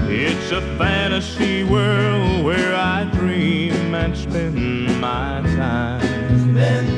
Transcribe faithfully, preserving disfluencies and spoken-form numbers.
It's a fantasy world where I dream and spend my time. Spend